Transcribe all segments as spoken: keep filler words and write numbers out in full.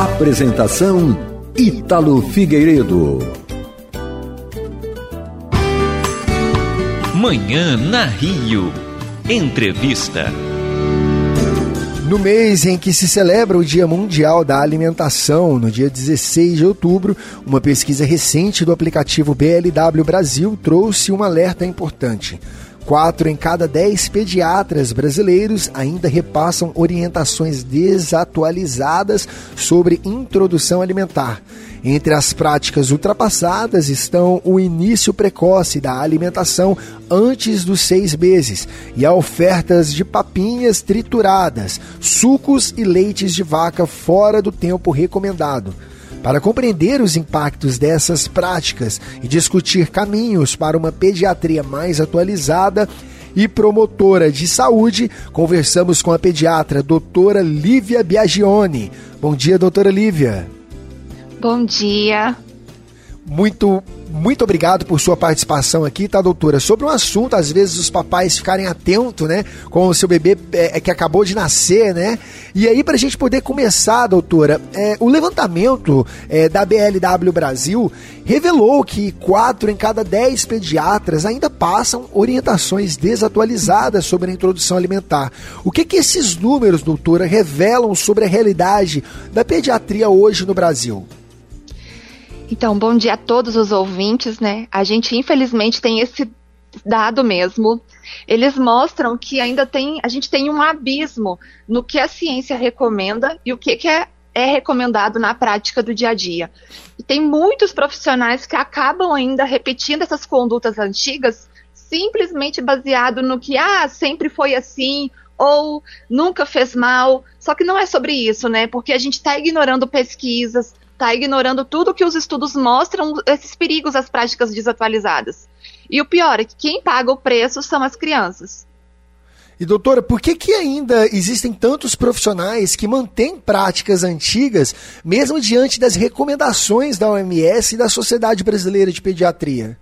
Apresentação Ítalo Figueiredo. Manhã na Rio. Entrevista. No mês em que se celebra o Dia Mundial da Alimentação, no dia dezesseis de outubro, uma pesquisa recente do aplicativo B L W Brasil trouxe um alerta importante. Quatro em cada dez pediatras brasileiros ainda repassam orientações desatualizadas sobre introdução alimentar. Entre as práticas ultrapassadas estão o início precoce da alimentação antes dos seis meses e a ofertas de papinhas trituradas, sucos e leites de vaca fora do tempo recomendado. Para compreender os impactos dessas práticas e discutir caminhos para uma pediatria mais atualizada e promotora de saúde, conversamos com a pediatra doutora Lívia Biagioni. Bom dia, doutora Lívia. Bom dia. Muito, muito obrigado por sua participação aqui, tá, doutora? Sobre um assunto, às vezes os papais ficarem atentos, né, com o seu bebê é, que acabou de nascer, né? E aí, pra gente poder começar, doutora, é, o levantamento é, da B L W Brasil revelou que quatro em cada dez pediatras ainda passam orientações desatualizadas sobre a introdução alimentar. O que que esses números, doutora, revelam sobre a realidade da pediatria hoje no Brasil? Então, bom dia a todos os ouvintes, né? A gente, infelizmente, tem esse dado mesmo. Eles mostram que ainda tem, a gente tem um abismo no que a ciência recomenda e o que, que é, é recomendado na prática do dia a dia. E tem muitos profissionais que acabam ainda repetindo essas condutas antigas, simplesmente baseado no que, ah, sempre foi assim, ou nunca fez mal. Só que não é sobre isso, né? Porque a gente está ignorando pesquisas, está ignorando tudo que os estudos mostram, esses perigos às práticas desatualizadas. E o pior é que quem paga o preço são as crianças. E doutora, por que que ainda existem tantos profissionais que mantêm práticas antigas, mesmo diante das recomendações da O M S e da Sociedade Brasileira de Pediatria?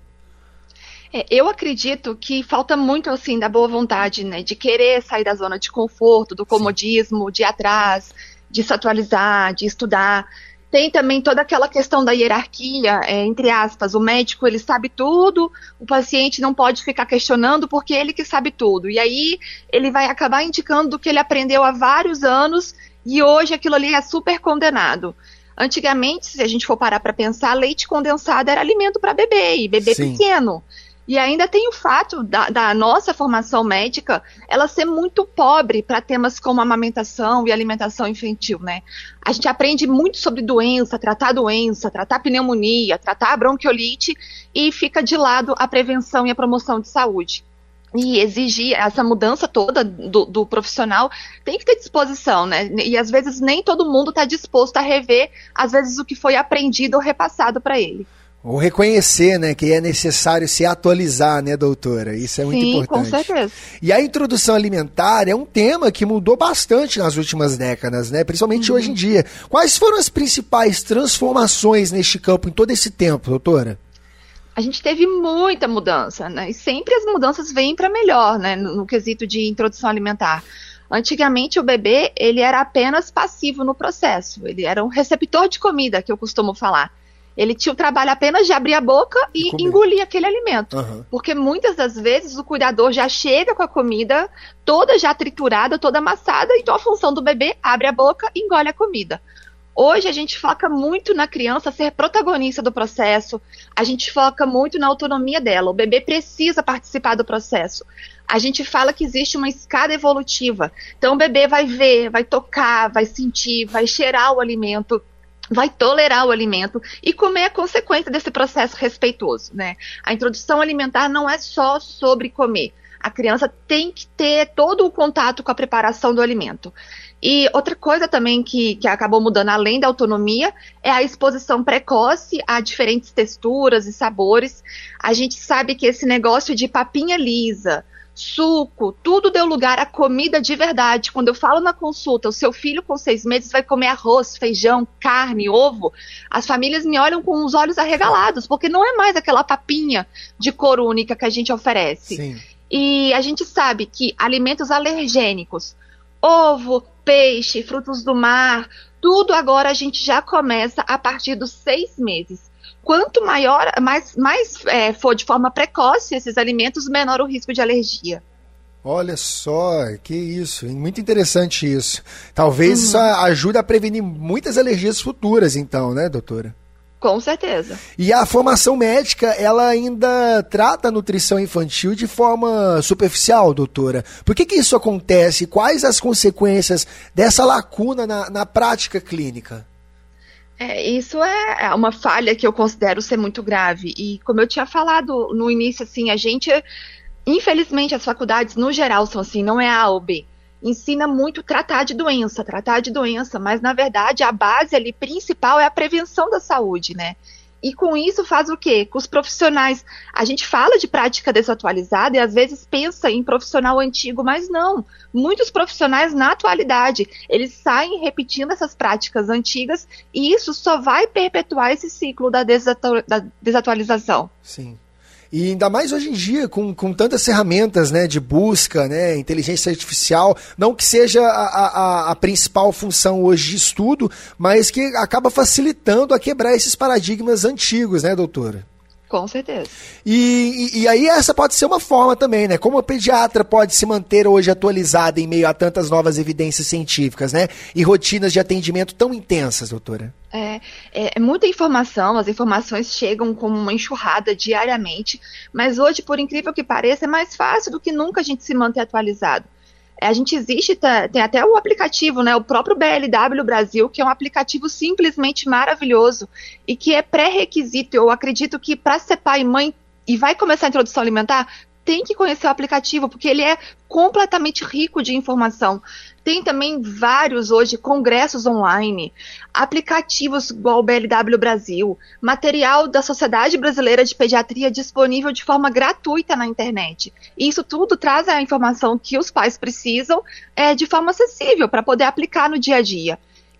É, eu acredito que falta muito, assim, da boa vontade, né, de querer sair da zona de conforto, do comodismo, Sim. de ir atrás, de se atualizar, de estudar. Tem também toda aquela questão da hierarquia, é, entre aspas, o médico ele sabe tudo, o paciente não pode ficar questionando porque ele que sabe tudo. E aí ele vai acabar indicando o que ele aprendeu há vários anos e hoje aquilo ali é super condenado. Antigamente, se a gente for parar para pensar, leite condensado era alimento para bebê, e bebê Sim. pequeno. E ainda tem o fato da, da nossa formação médica, ela ser muito pobre para temas como amamentação e alimentação infantil, né? A gente aprende muito sobre doença, tratar doença, tratar pneumonia, tratar bronquiolite e fica de lado a prevenção e a promoção de saúde. E exigir essa mudança toda do, do profissional tem que ter disposição, né? E às vezes nem todo mundo está disposto a rever, às vezes, o que foi aprendido ou repassado para ele. Ou reconhecer, né, que é necessário se atualizar, né, doutora? Isso é muito Sim, importante. Com certeza. E a introdução alimentar é um tema que mudou bastante nas últimas décadas, né? Principalmente uhum. hoje em dia. Quais foram as principais transformações neste campo em todo esse tempo, doutora? A gente teve muita mudança, né? E sempre as mudanças vêm para melhor, né, no, no quesito de introdução alimentar. Antigamente o bebê, ele era apenas passivo no processo. Ele era um receptor de comida, que eu costumo falar. Ele tinha o trabalho apenas de abrir a boca e Comer. engolir aquele alimento. Uhum. Porque muitas das vezes o cuidador já chega com a comida toda já triturada, toda amassada, então a função do bebê abre a boca e engole a comida. Hoje a gente foca muito na criança ser protagonista do processo, a gente foca muito na autonomia dela, o bebê precisa participar do processo. A gente fala que existe uma escada evolutiva, então o bebê vai ver, vai tocar, vai sentir, vai cheirar o alimento, vai tolerar o alimento e comer a consequência desse processo respeitoso, né? A introdução alimentar não é só sobre comer. A criança tem que ter todo o contato com a preparação do alimento. E outra coisa também que, que acabou mudando, além da autonomia, é a exposição precoce a diferentes texturas e sabores. A gente sabe que esse negócio de papinha lisa, suco, tudo deu lugar à comida de verdade. Quando eu falo na consulta, o seu filho com seis meses vai comer arroz, feijão, carne, ovo, as famílias me olham com os olhos arregalados, porque não é mais aquela papinha de cor única que a gente oferece. Sim. E a gente sabe que alimentos alergênicos, ovo, peixe, frutos do mar, Tudo agora a gente já começa a partir dos seis meses. Quanto maior, mais, mais é, for de forma precoce esses alimentos, menor o risco de alergia. Olha só, que isso, muito interessante isso. Talvez uhum. isso ajude a prevenir muitas alergias futuras, então, né, doutora? Com certeza. E a formação médica, ela ainda trata a nutrição infantil de forma superficial, doutora? Por que que isso acontece? Quais as consequências dessa lacuna na, na prática clínica? É, isso é uma falha que eu considero ser muito grave. E como eu tinha falado no início, assim, a gente... Infelizmente, as faculdades, no geral, são assim, não é A ou B. Ensina muito tratar de doença, tratar de doença, mas, na verdade, a base ali principal é a prevenção da saúde, né? E com isso faz o quê? Com os profissionais, a gente fala de prática desatualizada e às vezes pensa em profissional antigo, mas não. Muitos profissionais na atualidade, eles saem repetindo essas práticas antigas e isso só vai perpetuar esse ciclo da, desatu- da desatualização. Sim. E ainda mais hoje em dia, com, com tantas ferramentas, né, de busca, né, inteligência artificial, não que seja a, a, a principal função hoje de estudo, mas que acaba facilitando a quebrar esses paradigmas antigos, né, doutora? Com certeza. E, e, e aí essa pode ser uma forma também, né? Como a pediatra pode se manter hoje atualizada em meio a tantas novas evidências científicas, né? E rotinas de atendimento tão intensas, doutora? É, é, é muita informação, as informações chegam como uma enxurrada diariamente, mas hoje, por incrível que pareça, é mais fácil do que nunca a gente se manter atualizado. A gente existe, tá, tem até o aplicativo, né, o próprio B L W Brasil, que é um aplicativo simplesmente maravilhoso e que é pré-requisito. Eu acredito que para ser pai e mãe e vai começar a introdução alimentar, tem que conhecer o aplicativo, porque ele é completamente rico de informação. Tem também vários hoje congressos online, aplicativos igual o B L W Brasil, material da Sociedade Brasileira de Pediatria disponível de forma gratuita na internet. E isso tudo traz a informação que os pais precisam é, de forma acessível para poder aplicar no dia a dia.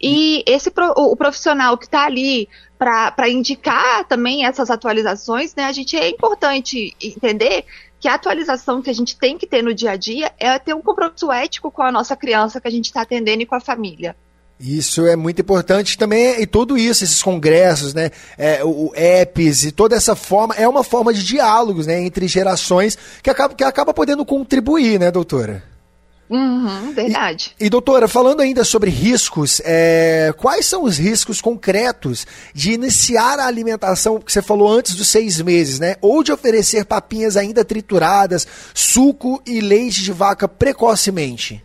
E esse, o profissional que está ali para indicar também essas atualizações, né, a gente é importante entender que a atualização que a gente tem que ter no dia a dia é ter um compromisso ético com a nossa criança que a gente está atendendo e com a família. Isso é muito importante também, e tudo isso, esses congressos, né, é, o apps e toda essa forma, é uma forma de diálogos, né, entre gerações que acaba, que acaba podendo contribuir, né, doutora? Uhum, verdade. E, e, doutora, falando ainda sobre riscos, é, quais são os riscos concretos de iniciar a alimentação, que você falou antes dos seis meses, né? Ou de oferecer papinhas ainda trituradas, suco e leite de vaca precocemente?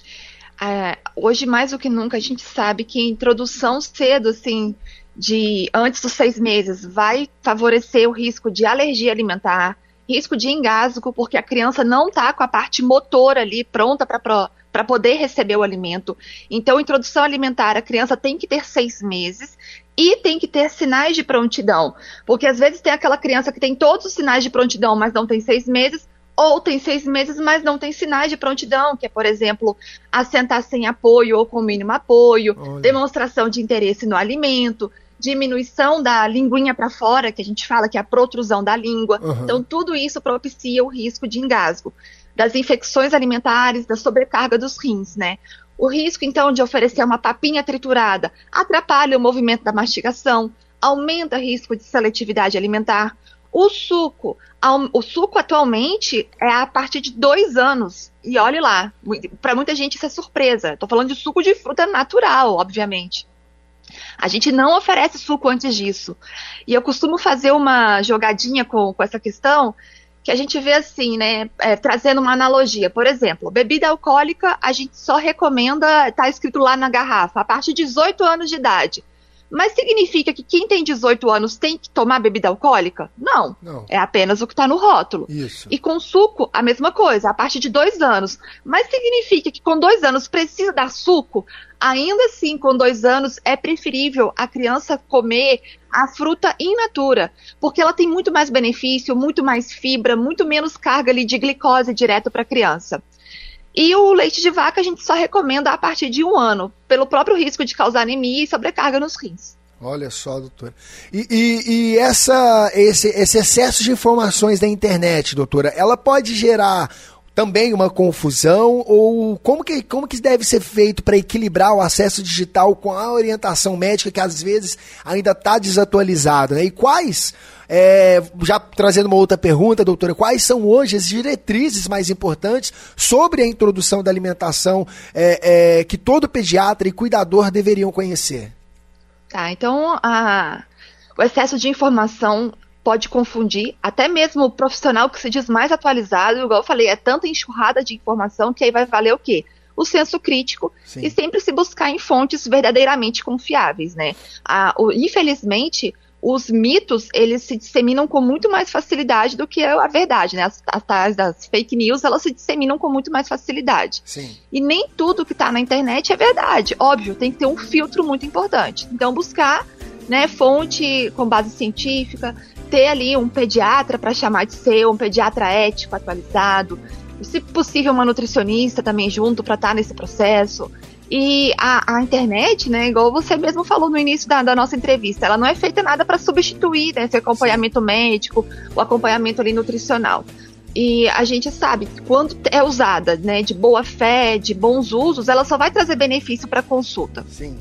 É, hoje, mais do que nunca, a gente sabe que a introdução cedo, assim, de antes dos seis meses, vai favorecer o risco de alergia alimentar, risco de engasgo, porque a criança não está com a parte motora ali pronta para poder receber o alimento. Então, introdução alimentar, a criança tem que ter seis meses e tem que ter sinais de prontidão, porque às vezes tem aquela criança que tem todos os sinais de prontidão, mas não tem seis meses, ou tem seis meses, mas não tem sinais de prontidão, que é, por exemplo, assentar sem apoio ou com mínimo apoio, Olha. demonstração de interesse no alimento, diminuição da linguinha para fora, que a gente fala que é a protrusão da língua. Uhum. Então, tudo isso propicia o risco de engasgo, das infecções alimentares, da sobrecarga dos rins, né? O risco, então, de oferecer uma papinha triturada atrapalha o movimento da mastigação, aumenta o risco de seletividade alimentar. O suco, o suco atualmente é a partir de dois anos. E olhe lá, para muita gente isso é surpresa. Estou falando de suco de fruta natural, obviamente. A gente não oferece suco antes disso. E eu costumo fazer uma jogadinha com, com essa questão, que a gente vê assim, né, é, trazendo uma analogia. Por exemplo, bebida alcoólica, a gente só recomenda, está escrito lá na garrafa, a partir de dezoito anos de idade. Mas significa que quem tem dezoito anos tem que tomar bebida alcoólica? Não, Não. é apenas o que está no rótulo. Isso. E com suco, a mesma coisa, a partir de dois anos. Mas significa que com dois anos precisa dar suco? Ainda assim, com dois anos, é preferível a criança comer a fruta in natura, porque ela tem muito mais benefício, muito mais fibra, muito menos carga ali de glicose direto para a criança. E o leite de vaca a gente só recomenda a partir de um ano, pelo próprio risco de causar anemia e sobrecarga nos rins. Olha só, doutora. E, e, e essa, esse, esse excesso de informações da internet, doutora, ela pode gerar também uma confusão, ou como que, como que deve ser feito para equilibrar o acesso digital com a orientação médica que às vezes ainda está desatualizada, né? E quais, é, já trazendo uma outra pergunta, doutora, quais são hoje as diretrizes mais importantes sobre a introdução da alimentação é, é, que todo pediatra e cuidador deveriam conhecer? Tá, então a, o excesso de informação pode confundir, até mesmo o profissional que se diz mais atualizado, igual eu falei, é tanta enxurrada de informação que aí vai valer o quê? O senso crítico. Sim. E sempre se buscar em fontes verdadeiramente confiáveis, né? Ah, o, infelizmente, os mitos, eles se disseminam com muito mais facilidade do que a verdade, né? As, as, as fake news, elas se disseminam com muito mais facilidade. Sim. E nem tudo que está na internet é verdade. Óbvio, tem que ter um filtro muito importante. Então, buscar, né, fonte com base científica, ter ali um pediatra para chamar de seu, um pediatra ético, atualizado, se possível uma nutricionista também junto para estar nesse processo. E a, a internet, né, igual você mesmo falou no início da, da nossa entrevista, ela não é feita nada para substituir, né, esse acompanhamento médico, o acompanhamento ali nutricional. E a gente sabe que quando é usada, né, de boa fé, de bons usos, ela só vai trazer benefício para a consulta. Sim.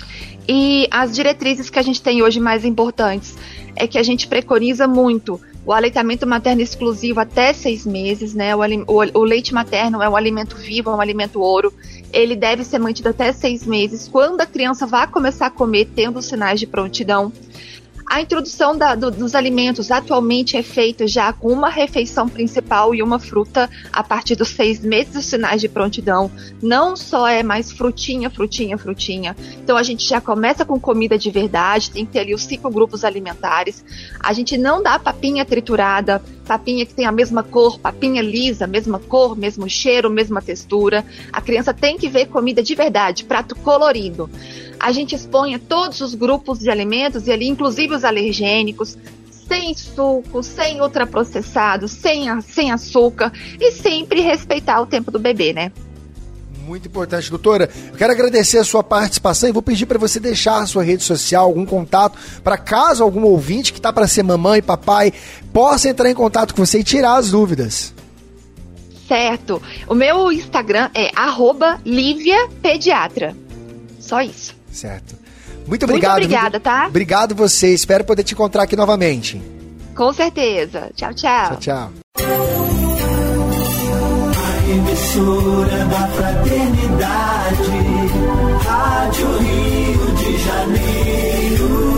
E as diretrizes que a gente tem hoje mais importantes é que a gente preconiza muito o aleitamento materno exclusivo até seis meses, né? O, o, o leite materno é um alimento vivo, é um alimento ouro. Ele deve ser mantido até seis meses, quando a criança vai começar a comer, tendo sinais de prontidão. A introdução da, do, dos alimentos atualmente é feita já com uma refeição principal e uma fruta a partir dos seis meses dos sinais de prontidão. Não só é mais frutinha, frutinha, frutinha. Então a gente já começa com comida de verdade, tem que ter ali os cinco grupos alimentares. A gente não dá papinha triturada, papinha que tem a mesma cor, papinha lisa, mesma cor, mesmo cheiro, mesma textura. A criança tem que ver comida de verdade, prato colorido. A gente expõe todos os grupos de alimentos e ali inclusive os alergênicos, sem suco, sem ultraprocessado, sem, sem açúcar e sempre respeitar o tempo do bebê, né? Muito importante, doutora. Eu quero agradecer a sua participação e vou pedir para você deixar a sua rede social, algum contato, para caso algum ouvinte que está para ser mamãe e papai possa entrar em contato com você e tirar as dúvidas. Certo. O meu Instagram é arroba Lívia Pediatra. Só isso. Certo. Muito obrigado. Muito obrigada, tá? Obrigado você. Espero poder te encontrar aqui novamente. Com certeza. Tchau, tchau. Tchau, tchau. A emissora da fraternidade, Rádio Rio de Janeiro.